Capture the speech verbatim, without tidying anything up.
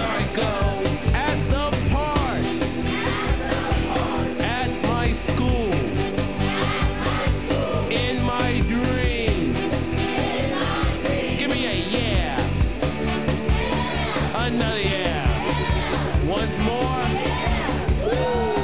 I go. At the park. At my school. In my dream. Give me a yeah. Another yeah. Once more.